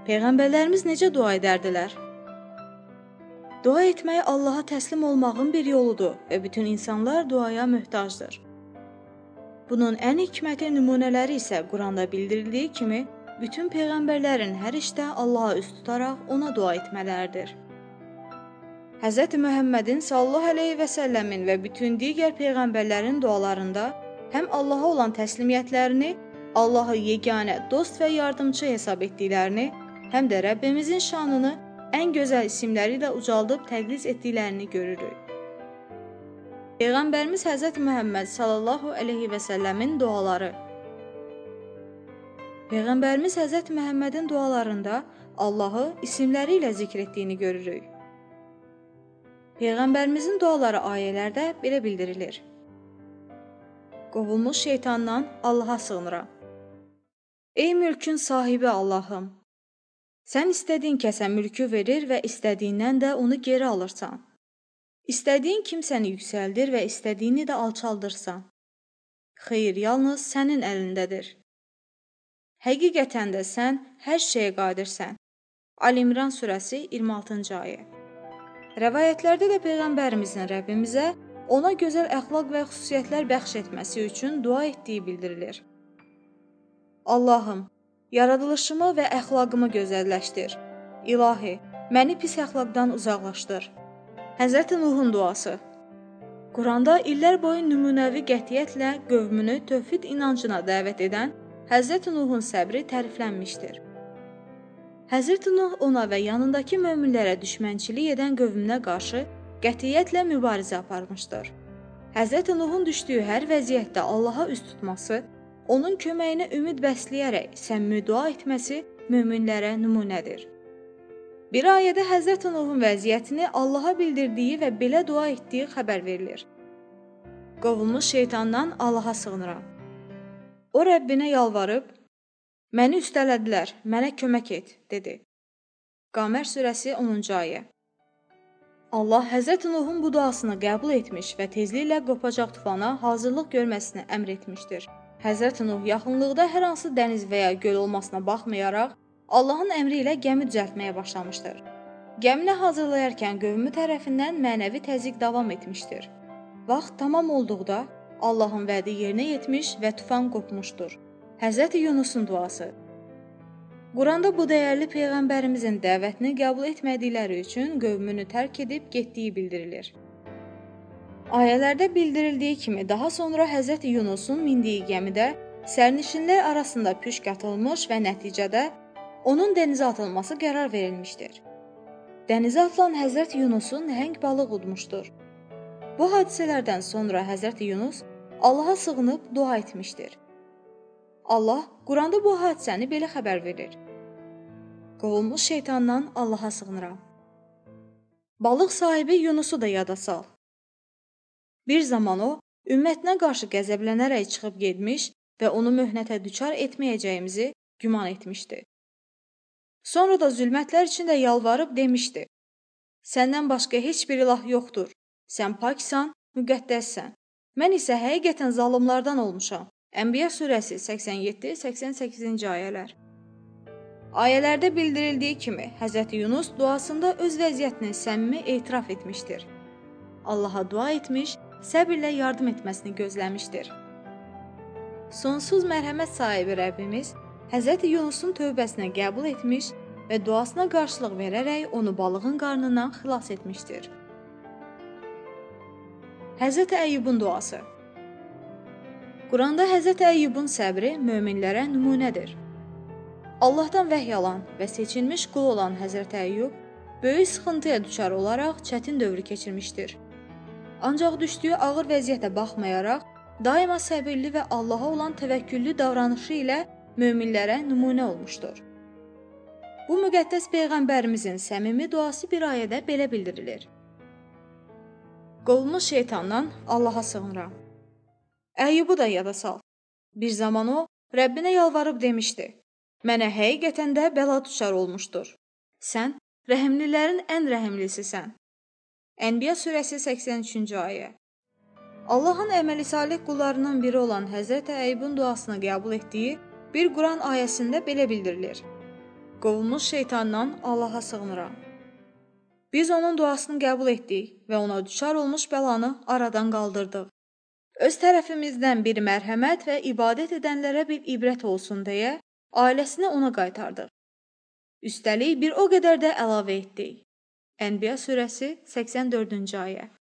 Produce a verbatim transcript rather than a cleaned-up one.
Peyğəmbərlərimiz necə dua edərdilər? Dua etmək Allaha təslim olmağın bir yoludur və bütün insanlar duaya möhtacdır. Bunun ən hikmətli nümunələri isə Quranda bildirildiyi kimi, bütün peyğəmbərlərin hər işdə Allaha üst tutaraq ona dua etmələridir. Hz. Muhammedin sallallahu əleyhi və səlləmin və bütün digər peyğəmbərlərin dualarında həm Allaha olan təslimiyyətlərini, Allahı yeganə, dost və yardımcı hesab etdiklərini, həm də Rəbbimizin şanını ən gözəl isimləri ilə ucaldıb təqdis etdiklərini görürük. Peyğəmbərimiz Hz. Muhammed sallallahu əleyhi və səlləmin duaları. Peyğəmbərimiz Hz. Muhammedin dualarında Allahı isimləri ilə zikr etdiyini görürük. Peyğəmbərimizin duaları ayələrdə belə bildirilir. Qovulmuş şeytandan Allaha sığınıram. Ey mülkün sahibi Allahım! Sən istədiyin kəsə mülkü verir və istədiyindən də onu geri alırsan. İstədiyin kimsəni yüksəldir və istədiyini də alçaldırsan. Xeyr, yalnız sənin əlindədir. Həqiqətən də sən hər şeyə qadirsən. Ali-İmran surəsi iyirmi altıncı ayə. Rəvayətlərdə də Peyğəmbərimizin Rəbbimizə ona gözəl əxlaq və xüsusiyyətlər bəxş etməsi üçün dua etdiyi bildirilir. Allahım, yaradılışımı və əxlaqımı gözəlləşdir. İlahi, məni pis əxlaqdan uzaqlaşdır. Hz. Nuhun duası. Quranda illər boyu nümunəvi qətiyyətlə qövmünü tövhid inancına dəvət edən Hz. Nuhun səbri təriflənmişdir. Hz. Nuh ona və yanındakı möminlərə düşmənçilik edən qövmünə qarşı qətiyyətlə mübarizə aparmışdır. Hz. Nuhun düşdüyü hər vəziyyətdə Allaha üst tutması, onun köməyinə ümid bəsləyərək səmimi dua etməsi möminlərə nümunədir. Bir ayədə Hz. Nuhun vəziyyətini Allaha bildirdiyi və belə dua etdiyi xəbər verilir. Qovulmuş şeytandan Allaha sığınıram. O Rəbbinə yalvarıb, məni üstələdilər, mənə kömək et, dedi. Qamer surəsi onuncu ayə. Allah Hz. Nuhun bu duasını qəbul etmiş və tezliklə qopacaq tufana hazırlıq görməsini əmr etmişdir. Hz. Nuh yaxınlıqda hər hansı dəniz və ya göl olmasına baxmayaraq, Allahın əmri ilə gəmi düzəltməyə başlamışdır. Gəmini hazırlayarkən qövmü tərəfindən mənəvi təzyiq davam etmişdir. Vaxt tamam olduqda Allahın vədi yerinə yetmiş və tufan qopmuşdur. Hz. Yunusun duası. Quranda bu dəyərli Peyğəmbərimizin dəvətini qəbul etmədikləri üçün qövmünü tərk edib getdiyi bildirilir. Ayələrdə bildirildiyi kimi daha sonra Hz. Yunusun mindiyi gəmidə sərnişinlər arasında püşk atılmış və nəticədə onun dənizə atılması qərar verilmişdir. Dənizə atılan Hz. Yunusu nəhəng balıq udmuşdur. Bu hadisələrdən sonra Hz. Yunus Allaha sığınıb dua etmişdir. Allah Quranda bu hadisəni belə xəbər verir. Qovulmuş şeytandan Allaha sığınıram. Balıq sahibi Yunusu da yada sal. Bir zaman o, ümmətinə qarşı qəzəblənərək çıxıb getmiş və onu möhnətə düçar etməyəcəyimizi güman etmişdi. Sonra da zülmətlər içində yalvarıb demişdi. Səndən başqa heç bir ilah yoxdur. Sən paksan, müqəddəssən. Mən isə həqiqətən zalımlardan olmuşam. Ənbiya surəsi səksən yeddi səksən səkkizinci ayələr. Ayələrdə bildirildiyi kimi, Hz. Yunus duasında öz vəziyyətini səmimi etiraf etmişdir. Allaha dua etmiş, səbirlə yardım etməsini gözləmişdir. Sonsuz mərhəmət sahibi Rəbbimiz Hz. Yunusun tövbəsini qəbul etmiş və duasına qarşılıq verərək onu balığın qarnından xilas etmişdir. Hz. Əyyubun duası. Quranda Hz. Əyyubun səbri möminlərə nümunədir. Allahdan vəhy alan və seçilmiş qul olan Hz. Əyyub böyük sıxıntıya düçar olaraq çətin dövrü keçirmişdir. Ancaq düşdüyü ağır vəziyyətə baxmayaraq, daima səbirli və Allaha olan təvəkküllü davranışı ilə möminlərə nümunə olmuşdur. Bu müqəddəs Peyğəmbərimizin səmimi duası bir ayədə belə bildirilir. Qovulmuş şeytandan Allaha sığınıram. Əyyubu da yada sal. Bir zaman o, Rəbbinə yalvarıb demişdi, mənə həqiqətən də bəla düçar olmuşdur. Sən, rəhimlilərin ən rəhimlisisən. Ənbiya surəsi səksən üçüncü ayə. Allahın əməli salih qullarının biri olan Hz. Əyyubun duasını qəbul etdiyi bir Quran ayəsində belə bildirilir. Qovulmuş şeytandan Allaha sığınıram. Biz onun duasını qəbul etdik və ona düçar olmuş bəlanı aradan qaldırdıq. Öz tərəfimizdən bir mərhəmət və ibadət edənlərə bir ibrət olsun deyə ailəsini ona qaytardıq. Üstəlik bir o qədər də əlavə etdik. Ənbiya surəsi səksən dördüncü ayə.